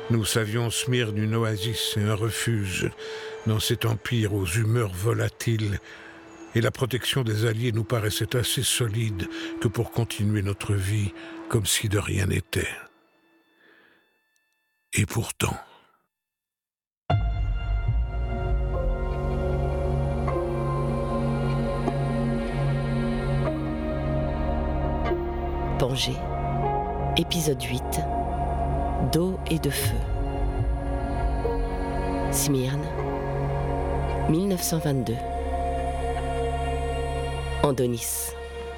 Nous savions Smyrne une oasis et un refuge dans cet empire aux humeurs volatiles, et la protection des Alliés nous paraissait assez solide que pour continuer notre vie comme si de rien n'était. Et pourtant... Pangée, épisode 8, d'eau et de feu. Smyrne, 1922. Andonis.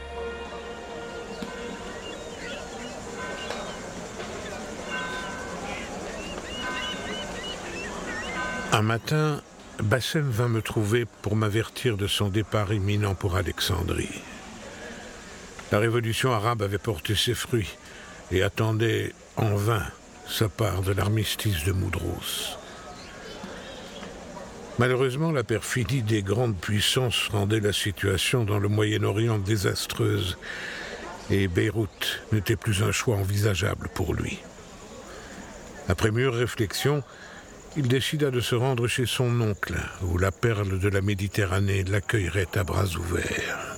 Un matin, Bassem vint me trouver pour m'avertir de son départ imminent pour Alexandrie. La révolution arabe avait porté ses fruits et attendait en vain sa part de l'armistice de Moudros. Malheureusement, la perfidie des grandes puissances rendait la situation dans le Moyen-Orient désastreuse et Beyrouth n'était plus un choix envisageable pour lui. Après mûre réflexion, il décida de se rendre chez son oncle, où la perle de la Méditerranée l'accueillerait à bras ouverts.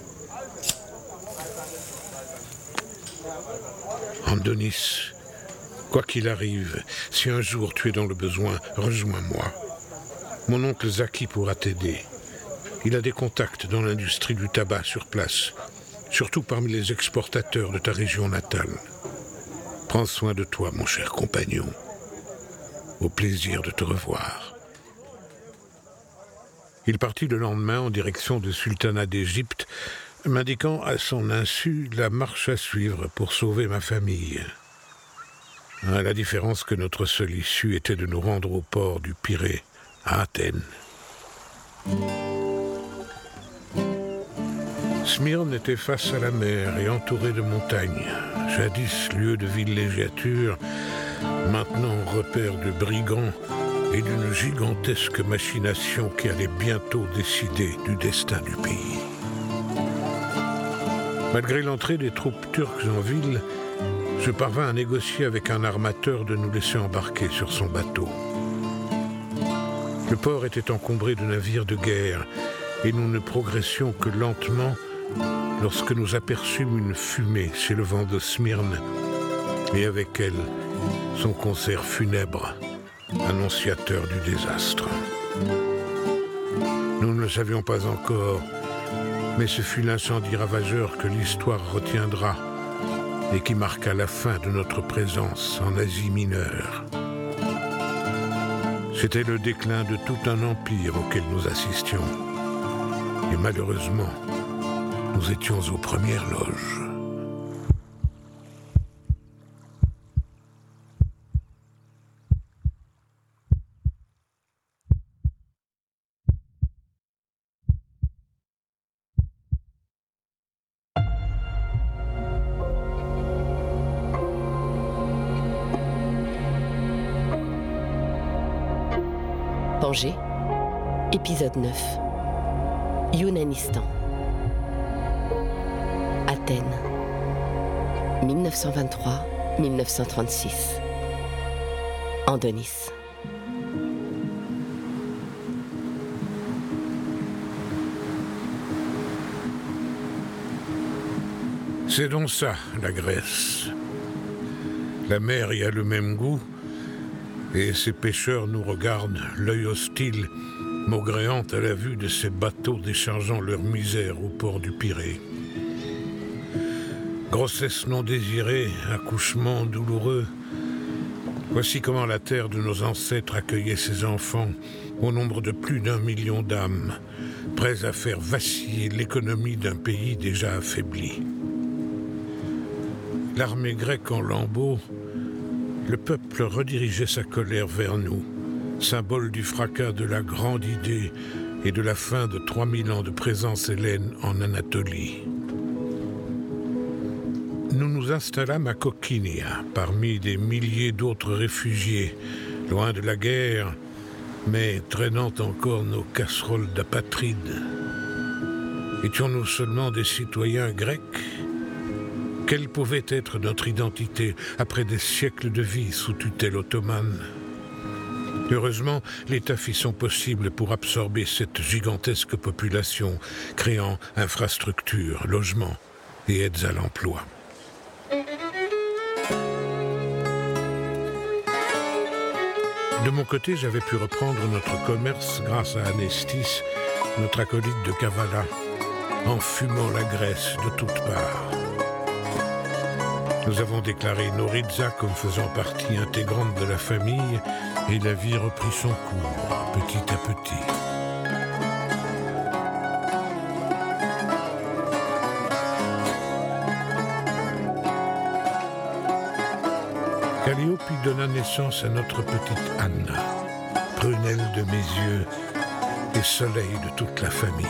Andonis, quoi qu'il arrive, si un jour tu es dans le besoin, rejoins-moi. Mon oncle Zaki pourra t'aider. Il a des contacts dans l'industrie du tabac sur place, surtout parmi les exportateurs de ta région natale. Prends soin de toi, mon cher compagnon. Au plaisir de te revoir. Il partit le lendemain en direction du sultanat d'Égypte, m'indiquant à son insu la marche à suivre pour sauver ma famille. À la différence que notre seule issue était de nous rendre au port du Pirée, à Athènes. Smyrne était face à la mer et entourée de montagnes, jadis lieu de villégiature, maintenant repère de brigands et d'une gigantesque machination qui allait bientôt décider du destin du pays. Malgré l'entrée des troupes turques en ville, je parvins à négocier avec un armateur de nous laisser embarquer sur son bateau. Le port était encombré de navires de guerre et nous ne progressions que lentement lorsque nous aperçûmes une fumée s'élevant de Smyrne et avec elle son concert funèbre, annonciateur du désastre. Nous ne le savions pas encore, mais ce fut l'incendie ravageur que l'histoire retiendra et qui marqua la fin de notre présence en Asie mineure. C'était le déclin de tout un empire auquel nous assistions. Et malheureusement, nous étions aux premières loges. Pangée, épisode 9. Yunanistan. Athènes, 1923-1936. Andonis. C'est donc ça, la Grèce. La mer y a le même goût, et ces pêcheurs nous regardent, l'œil hostile, maugréant à la vue de ces bateaux déchargeant leur misère au port du Pirée. Grossesse non désirée, accouchement douloureux. Voici comment la terre de nos ancêtres accueillait ses enfants, au nombre de plus d'1 million d'âmes, prêts à faire vaciller l'économie d'un pays déjà affaibli. L'armée grecque en lambeaux, le peuple redirigeait sa colère vers nous, symbole du fracas de la grande idée et de la fin de 3000 ans de présence hellène en Anatolie. Nous nous installâmes à Kokinia, parmi des milliers d'autres réfugiés, loin de la guerre, mais traînant encore nos casseroles d'apatrides. Étions-nous seulement des citoyens grecs ? Quelle pouvait être notre identité après des siècles de vie sous tutelle ottomane ? Heureusement, l'État fit son possible pour absorber cette gigantesque population, créant infrastructures, logements et aides à l'emploi. De mon côté, j'avais pu reprendre notre commerce grâce à Anestis, notre acolyte de Kavala, en fumant la graisse de toutes parts. Nous avons déclaré Noritza comme faisant partie intégrante de la famille et la vie reprit son cours, petit à petit. Calliope donna naissance à notre petite Anna, prunelle de mes yeux et soleil de toute la famille.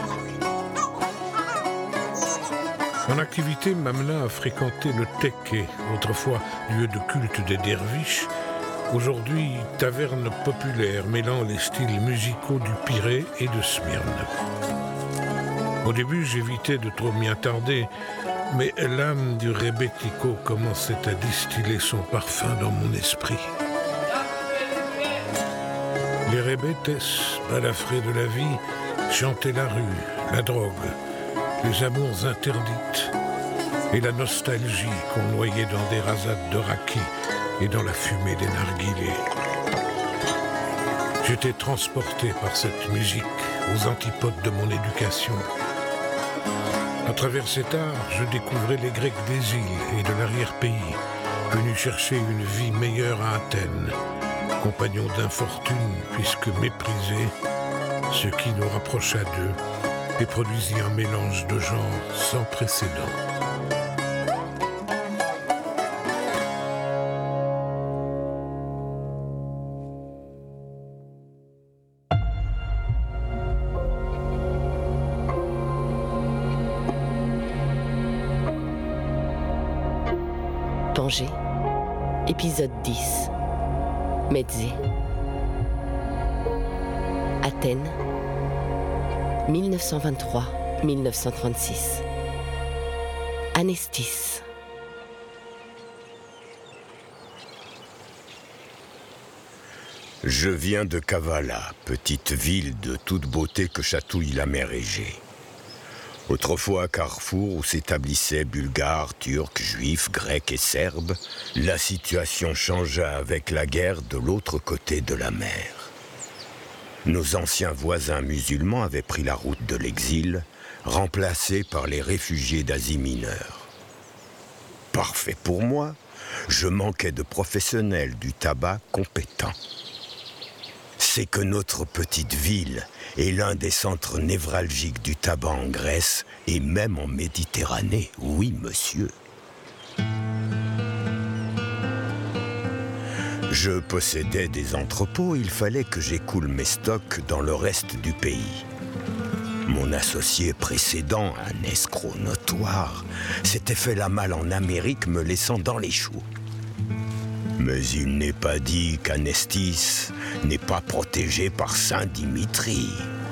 En activité, m'amena à fréquenter le Tekke, autrefois lieu de culte des derviches, aujourd'hui taverne populaire mêlant les styles musicaux du Pirée et de Smyrne. Au début, j'évitais de trop m'y attarder, mais l'âme du rebetiko commençait à distiller son parfum dans mon esprit. Les rebetes, balafrés de la vie, chantaient la rue, la drogue, les amours interdites et la nostalgie qu'on noyait dans des rasades de raki et dans la fumée des narguilés. J'étais transporté par cette musique aux antipodes de mon éducation. À travers cet art, je découvrais les Grecs des îles et de l'arrière-pays, venus chercher une vie meilleure à Athènes, compagnons d'infortune puisque méprisés, ce qui nous rapprocha d'eux et produisit un mélange de genres sans précédent. Tanger, épisode 10. Médée. Athènes, 1923-1936. Anestis. Je viens de Kavala, petite ville de toute beauté que chatouille la mer Égée. Autrefois carrefour où s'établissaient Bulgares, Turcs, Juifs, Grecs et Serbes, la situation changea avec la guerre de l'autre côté de la mer. Nos anciens voisins musulmans avaient pris la route de l'exil, remplacés par les réfugiés d'Asie mineure. Parfait pour moi, je manquais de professionnels du tabac compétents. C'est que notre petite ville est l'un des centres névralgiques du tabac en Grèce et même en Méditerranée, oui monsieur. Je possédais des entrepôts, il fallait que j'écoule mes stocks dans le reste du pays. Mon associé précédent, un escroc notoire, s'était fait la malle en Amérique me laissant dans les choux. Mais il n'est pas dit qu'Anestis n'est pas protégé par Saint Dimitri.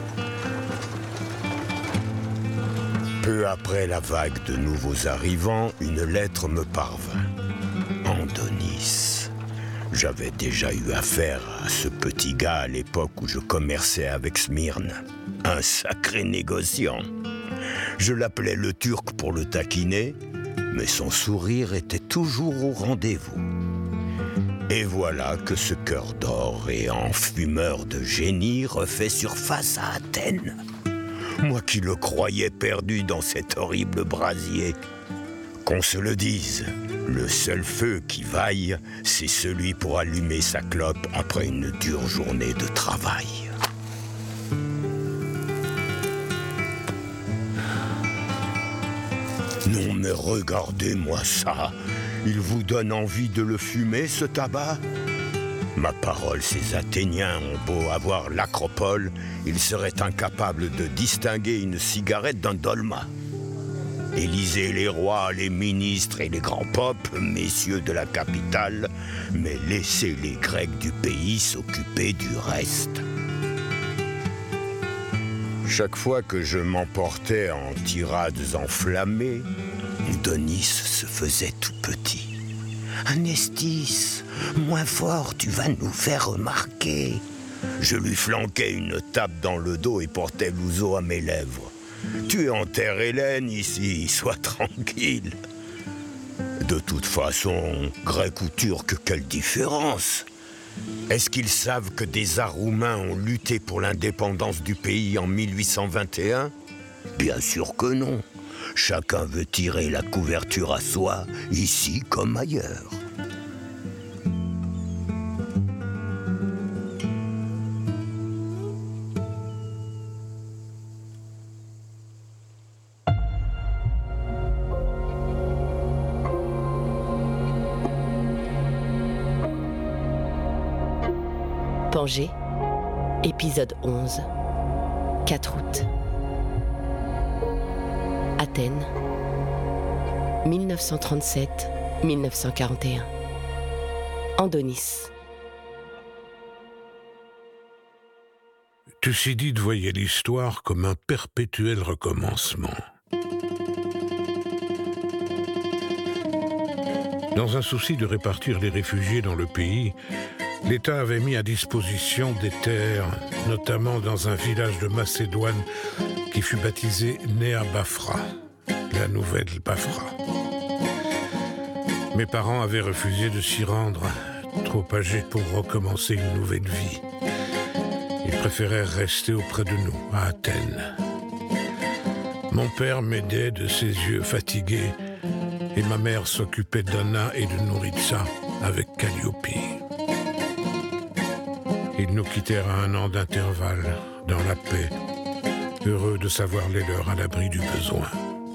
Peu après la vague de nouveaux arrivants, une lettre me parvint. Andonis. J'avais déjà eu affaire à ce petit gars à l'époque où je commerçais avec Smyrne. Un sacré négociant. Je l'appelais le Turc pour le taquiner, mais son sourire était toujours au rendez-vous. Et voilà que ce cœur d'or et enfumeur de génie refait surface à Athènes. Moi qui le croyais perdu dans cet horrible brasier. Qu'on se le dise, le seul feu qui vaille, c'est celui pour allumer sa clope après une dure journée de travail. Non mais regardez-moi ça. Il vous donne envie de le fumer, ce tabac ? Ma parole, ces Athéniens ont beau avoir l'acropole, ils seraient incapables de distinguer une cigarette d'un dolma. Élisez les rois, les ministres et les grands popes, messieurs de la capitale, mais laissez les Grecs du pays s'occuper du reste. Chaque fois que je m'emportais en tirades enflammées, Andonis se faisait tout petit. « Anestis, Moins fort, tu vas nous faire remarquer. Je lui flanquai une tape dans le dos et portai l'ouzo à mes lèvres. Tu es en terre hellène ici, sois tranquille. De toute façon, grec ou turc, quelle différence? Est-ce qu'ils savent que des Aroumains ont lutté pour l'indépendance du pays en 1821? Bien sûr que non. Chacun veut tirer la couverture à soi, ici comme ailleurs. Pangée, épisode 11, 4 août. Athènes, 1937-1941. Andonis. Thucydide voyait l'histoire comme un perpétuel recommencement. Dans un souci de répartir les réfugiés dans le pays, l'État avait mis à disposition des terres, notamment dans un village de Macédoine qui fut baptisé Nea Bafra, la nouvelle Bafra. Mes parents avaient refusé de s'y rendre, trop âgés pour recommencer une nouvelle vie. Ils préférèrent rester auprès de nous, à Athènes. Mon père m'aidait de ses yeux fatigués et ma mère s'occupait d'Anna et de Nouritsa avec Calliope. Ils nous quittèrent à 1 an d'intervalle, dans la paix, heureux de savoir les leurs à l'abri du besoin.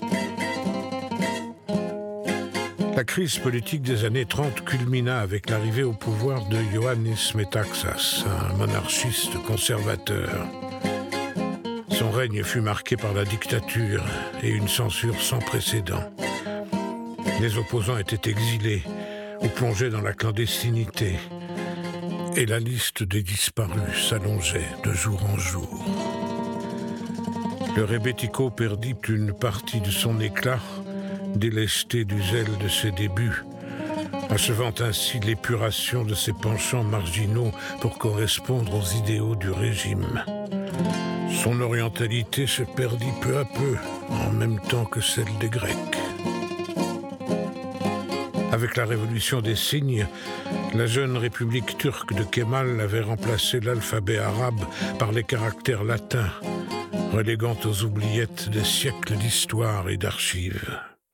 La crise politique des années 30 culmina avec l'arrivée au pouvoir de Ioannis Metaxas, un monarchiste conservateur. Son règne fut marqué par la dictature et une censure sans précédent. Les opposants étaient exilés ou plongés dans la clandestinité. Et la liste des disparus s'allongeait de jour en jour. Le Rebetiko perdit une partie de son éclat, délesté du zèle de ses débuts, achevant ainsi l'épuration de ses penchants marginaux pour correspondre aux idéaux du régime. Son orientalité se perdit peu à peu, en même temps que celle des Grecs. Avec la révolution des signes, la jeune république turque de Kemal avait remplacé l'alphabet arabe par les caractères latins, reléguant aux oubliettes des siècles d'histoire et d'archives.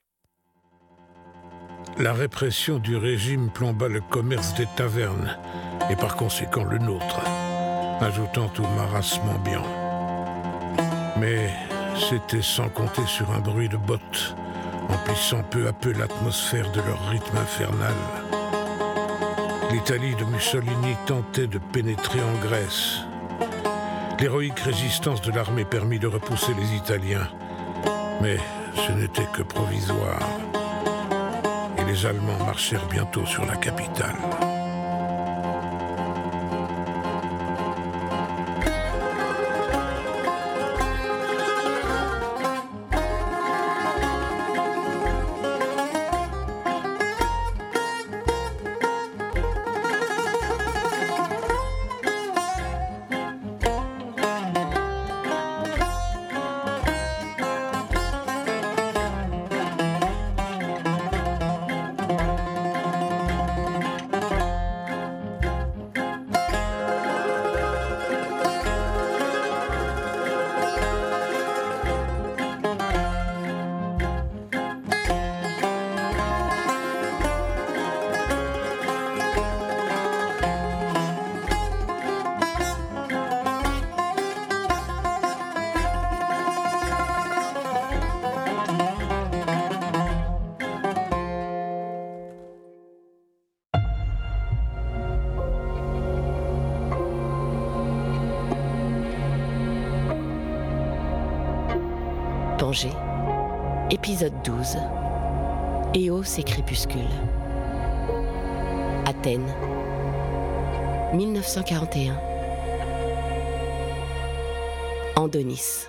La répression du régime plomba le commerce des tavernes, et par conséquent le nôtre, ajoutant au marasme ambiant. Mais c'était sans compter sur un bruit de bottes, emplissant peu à peu l'atmosphère de leur rythme infernal. L'Italie de Mussolini tentait de pénétrer en Grèce. L'héroïque résistance de l'armée permit de repousser les Italiens, mais ce n'était que provisoire. Et les Allemands marchèrent bientôt sur la capitale. Pangée, épisode 12, Éos et crépuscule. Athènes, 1941. Andonis.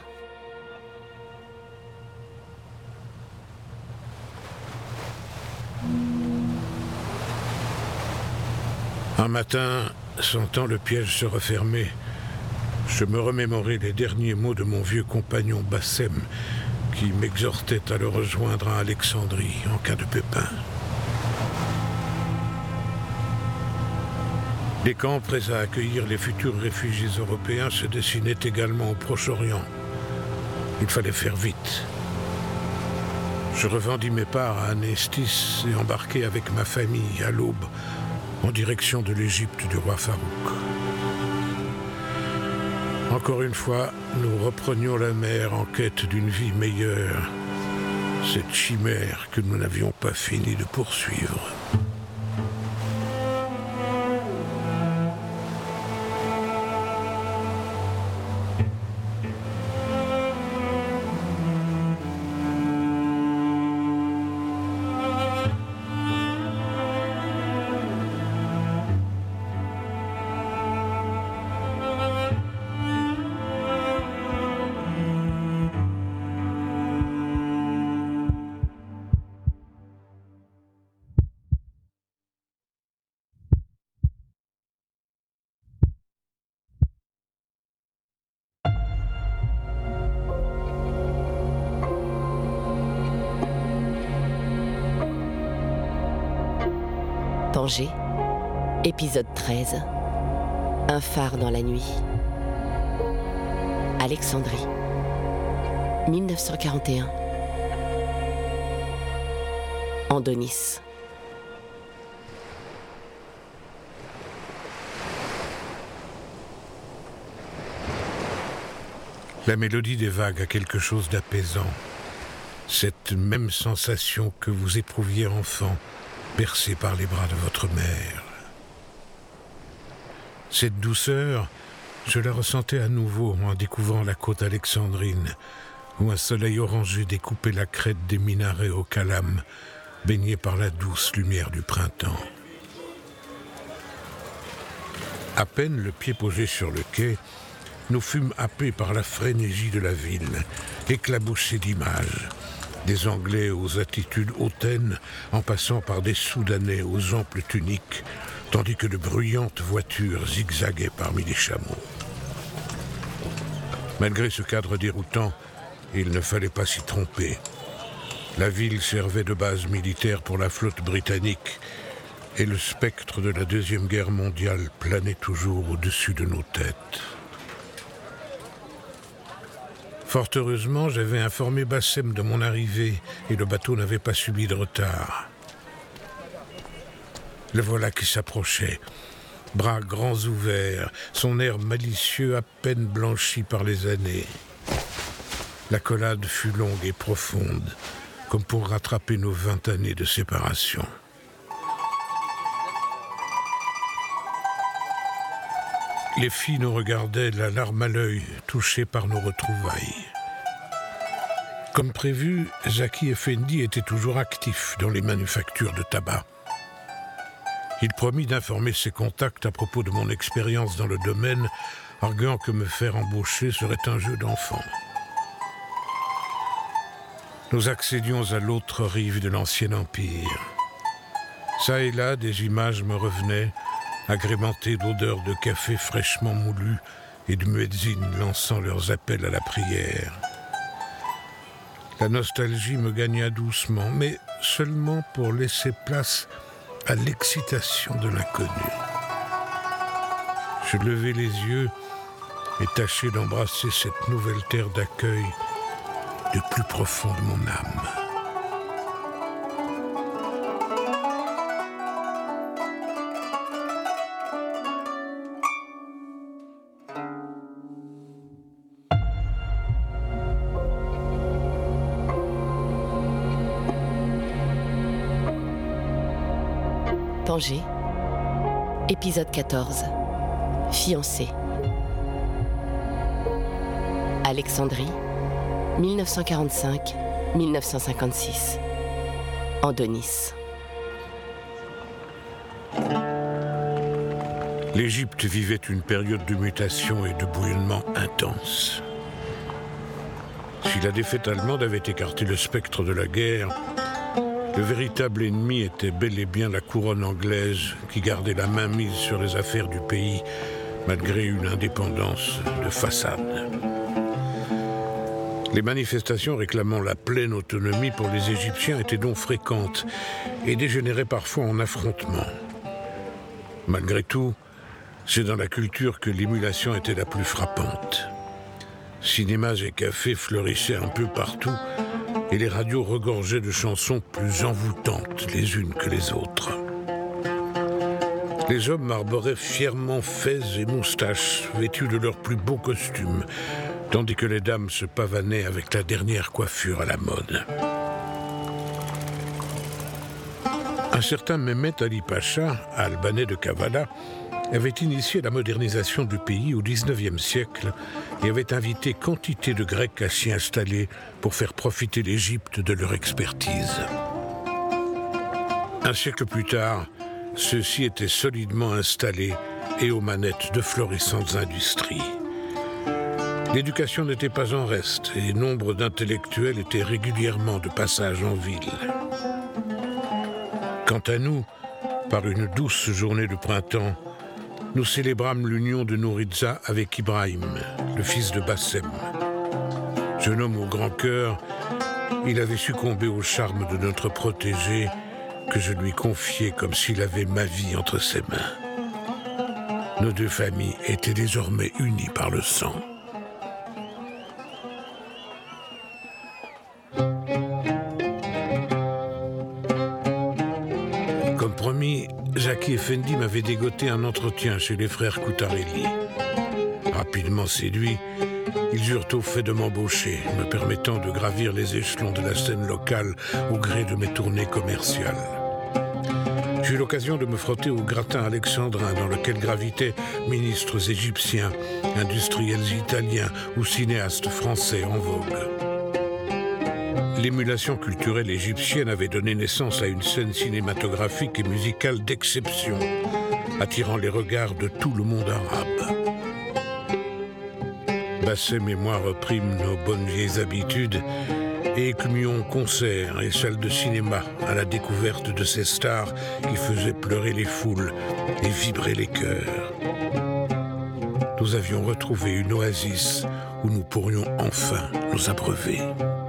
Un matin, sentant le piège se refermer, je me remémorais les derniers mots de mon vieux compagnon Bassem, qui m'exhortait à le rejoindre à Alexandrie en cas de pépin. Les camps prêts à accueillir les futurs réfugiés européens se dessinaient également au Proche-Orient. Il fallait faire vite. Je revendis mes parts à Anestis et embarquai avec ma famille à l'aube en direction de l'Égypte du roi Farouk. Encore une fois, nous reprenions la mer en quête d'une vie meilleure, cette chimère que nous n'avions pas fini de poursuivre. Tanger, épisode 13. Un phare dans la nuit. Alexandrie, 1941. Andonis. La mélodie des vagues a quelque chose d'apaisant. Cette même sensation que vous éprouviez enfant, bercé par les bras de votre mère. Cette douceur, je la ressentais à nouveau en découvrant la côte alexandrine, où un soleil orangé découpait la crête des minarets au calame, baigné par la douce lumière du printemps. À peine le pied posé sur le quai, nous fûmes happés par la frénésie de la ville, éclaboussés d'images. Des Anglais aux attitudes hautaines, en passant par des Soudanais aux amples tuniques, tandis que de bruyantes voitures zigzaguaient parmi les chameaux. Malgré ce cadre déroutant, il ne fallait pas s'y tromper. La ville servait de base militaire pour la flotte britannique, et le spectre de la Deuxième Guerre mondiale planait toujours au-dessus de nos têtes. Fort heureusement, j'avais informé Bassem de mon arrivée et le bateau n'avait pas subi de retard. Le voilà qui s'approchait, bras grands ouverts, son air malicieux à peine blanchi par les années. L'accolade fut longue et profonde, comme pour rattraper nos 20 années de séparation. Les filles nous regardaient, la larme à l'œil, touchées par nos retrouvailles. Comme prévu, Zaki Effendi était toujours actif dans les manufactures de tabac. Il promit d'informer ses contacts à propos de mon expérience dans le domaine, arguant que me faire embaucher serait un jeu d'enfant. Nous accédions à l'autre rive de l'ancien empire. Ça et là, des images me revenaient, agrémentées d'odeurs de café fraîchement moulu et de muezzines lançant leurs appels à la prière. La nostalgie me gagna doucement, mais seulement pour laisser place à l'excitation de l'inconnu. Je levai les yeux et tâchai d'embrasser cette nouvelle terre d'accueil du plus profond de mon âme. Tanger, épisode 14. Fiancé. Alexandrie, 1945-1956. Andonis. L'Égypte vivait une période de mutation et de bouillonnement intense. Si la défaite allemande avait écarté le spectre de la guerre, Le véritable ennemi était bel et bien la couronne anglaise qui gardait la main mise sur les affaires du pays malgré une indépendance de façade. Les manifestations réclamant la pleine autonomie pour les Égyptiens étaient donc fréquentes et dégénéraient parfois en affrontements. Malgré tout, c'est dans la culture que l'émulation était la plus frappante. Cinémas et cafés fleurissaient un peu partout et les radios regorgeaient de chansons plus envoûtantes les unes que les autres. Les hommes arboraient fièrement fez et moustaches, vêtus de leurs plus beaux costumes, tandis que les dames se pavanaient avec la dernière coiffure à la mode. Un certain Mehmet Ali Pacha, albanais de Kavala, avait initié la modernisation du pays au XIXe siècle et avait invité quantité de Grecs à s'y installer pour faire profiter l'Égypte de leur expertise. Un siècle plus tard, ceux-ci étaient solidement installés et aux manettes de florissantes industries. L'éducation n'était pas en reste et nombre d'intellectuels étaient régulièrement de passage en ville. Quant à nous, par une douce journée de printemps, nous célébrâmes l'union de Nouritza avec Ibrahim, le fils de Bassem. Jeune homme au grand cœur, il avait succombé au charme de notre protégé que je lui confiais comme s'il avait ma vie entre ses mains. Nos deux familles étaient désormais unies par le sang. Comme promis, Zaki Effendi m'avait dégoté un entretien chez les frères Coutarelli. Rapidement séduits, ils eurent au fait de m'embaucher, me permettant de gravir les échelons de la scène locale au gré de mes tournées commerciales. J'eus l'occasion de me frotter au gratin alexandrin dans lequel gravitaient ministres égyptiens, industriels italiens ou cinéastes français en vogue. L'émulation culturelle égyptienne avait donné naissance à une scène cinématographique et musicale d'exception, attirant les regards de tout le monde arabe. Bassem et moi reprîmes nos bonnes vieilles habitudes et écumions concerts et salles de cinéma à la découverte de ces stars qui faisaient pleurer les foules et vibrer les cœurs. Nous avions retrouvé une oasis où nous pourrions enfin nous abreuver.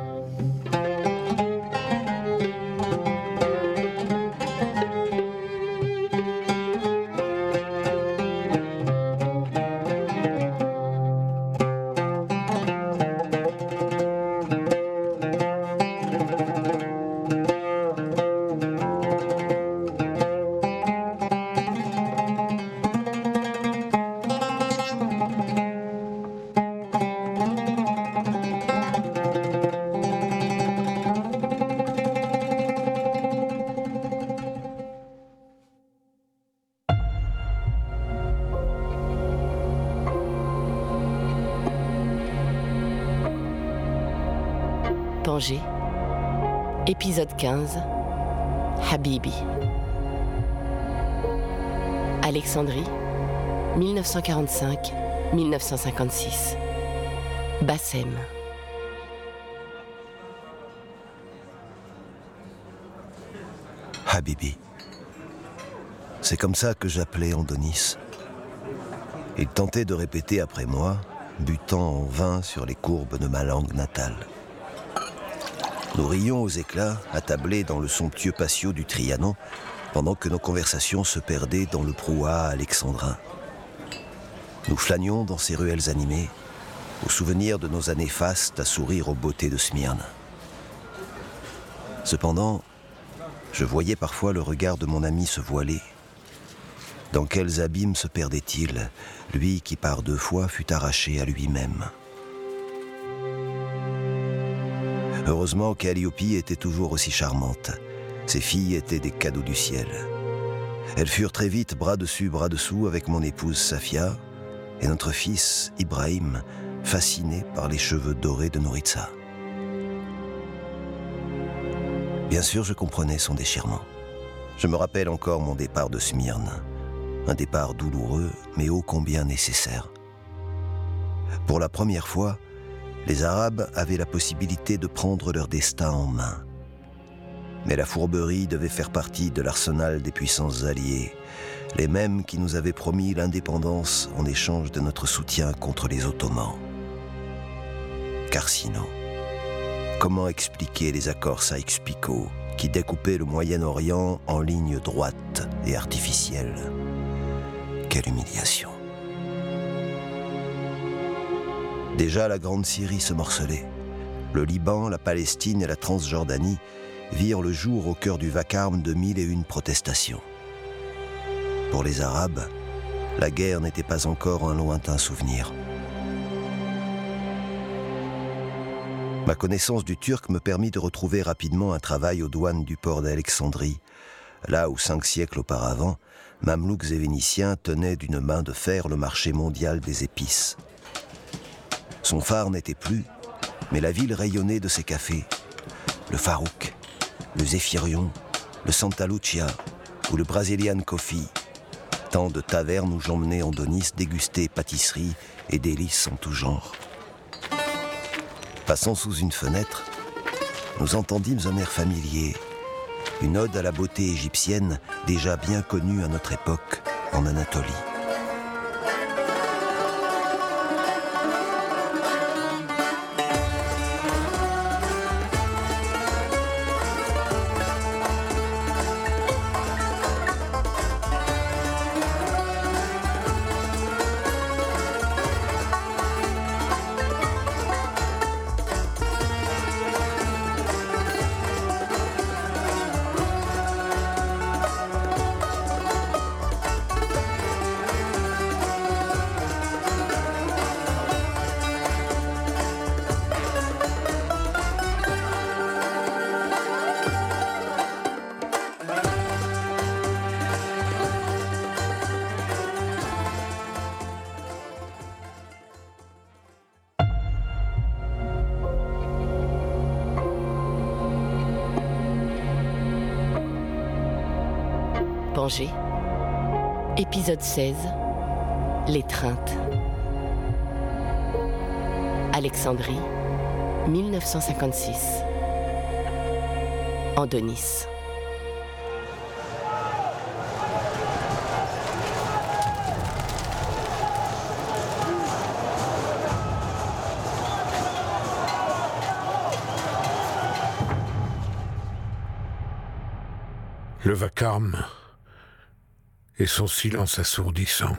Tanger, épisode 15, Habibi. Alexandrie, 1945-1956. Bassem. Habibi. C'est comme ça que j'appelais Andonis. Il tentait de répéter après moi, butant en vain sur les courbes de ma langue natale. Nous rions aux éclats, attablés dans le somptueux patio du Trianon, pendant que nos conversations se perdaient dans le brouhaha alexandrin. Nous flânions dans ces ruelles animées, au souvenir de nos années fastes à sourire aux beautés de Smyrne. Cependant, je voyais parfois le regard de mon ami se voiler. Dans quels abîmes se perdait-il, lui qui par 2 fois fut arraché à lui-même? Heureusement qu'Alliope était toujours aussi charmante. Ses filles étaient des cadeaux du ciel. Elles furent très vite bras dessus, bras dessous avec mon épouse Safia et notre fils Ibrahim, fasciné par les cheveux dorés de Nouritza. Bien sûr, je comprenais son déchirement. Je me rappelle encore mon départ de Smyrne. Un départ douloureux, mais ô combien nécessaire. Pour la première fois, les Arabes avaient la possibilité de prendre leur destin en main. Mais la fourberie devait faire partie de l'arsenal des puissances alliées, les mêmes qui nous avaient promis l'indépendance en échange de notre soutien contre les Ottomans. Car sinon, comment expliquer les accords Sykes-Picot qui découpaient le Moyen-Orient en lignes droites et artificielles? Quelle humiliation! Déjà la Grande Syrie se morcelait. Le Liban, la Palestine et la Transjordanie virent le jour au cœur du vacarme de 1001 protestations. Pour les Arabes, la guerre n'était pas encore un lointain souvenir. Ma connaissance du turc me permit de retrouver rapidement un travail aux douanes du port d'Alexandrie, là où 5 siècles auparavant, Mamelouks et Vénitiens tenaient d'une main de fer le marché mondial des épices. Son phare n'était plus, mais la ville rayonnait de ses cafés. Le Farouk, le Zéphirion, le Santa Lucia ou le Brazilian Coffee. Tant de tavernes où j'emmenais Andonis déguster pâtisseries et délices en tout genre. Passant sous une fenêtre, nous entendîmes un air familier, une ode à la beauté égyptienne déjà bien connue à notre époque en Anatolie. Angers, épisode 16, L'étreinte. Alexandrie, 1956. Andonis. Le vacarme et son silence assourdissant.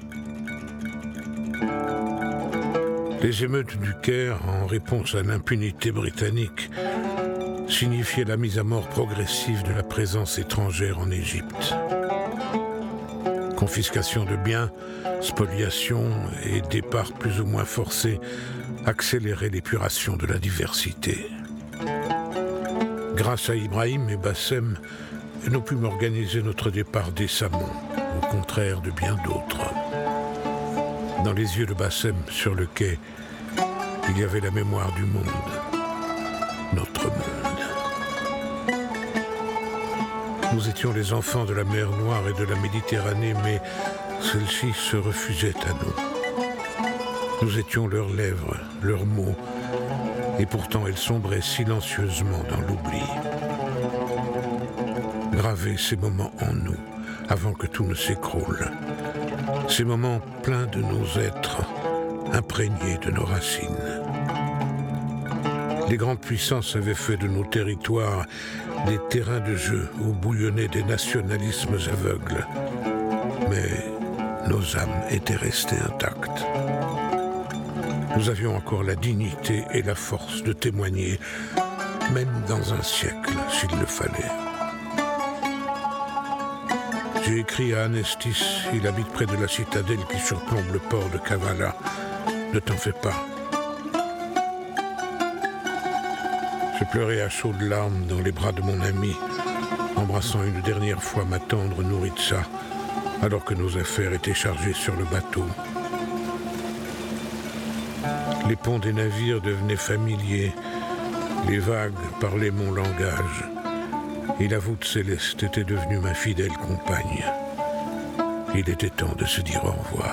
Les émeutes du Caire, en réponse à l'impunité britannique, signifiaient la mise à mort progressive de la présence étrangère en Égypte. Confiscation de biens, spoliation et départ plus ou moins forcés accéléraient l'épuration de la diversité. Grâce à Ibrahim et Bassem, nous pûmes organiser notre départ décemment, au contraire de bien d'autres. Dans les yeux de Bassem, sur le quai, il y avait la mémoire du monde, notre monde. Nous étions les enfants de la mer Noire et de la Méditerranée, mais celle-ci se refusait à nous. Nous étions leurs lèvres, leurs mots, et pourtant elles sombraient silencieusement dans l'oubli. Graver ces moments en nous, avant que tout ne s'écroule. Ces moments pleins de nos êtres, imprégnés de nos racines. Les grandes puissances avaient fait de nos territoires des terrains de jeu où bouillonnaient des nationalismes aveugles. Mais nos âmes étaient restées intactes. Nous avions encore la dignité et la force de témoigner, même dans un siècle, s'il le fallait. J'ai écrit à Anestis, il habite près de la citadelle qui surplombe le port de Kavala. Ne t'en fais pas. J'ai pleuré à chaudes larmes dans les bras de mon ami, embrassant une dernière fois ma tendre Nouritsa, alors que nos affaires étaient chargées sur le bateau. Les ponts des navires devenaient familiers, les vagues parlaient mon langage. Et la voûte céleste était devenue ma fidèle compagne. Il était temps de se dire au revoir.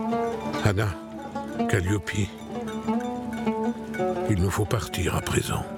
Anna, Calliope, il nous faut partir à présent.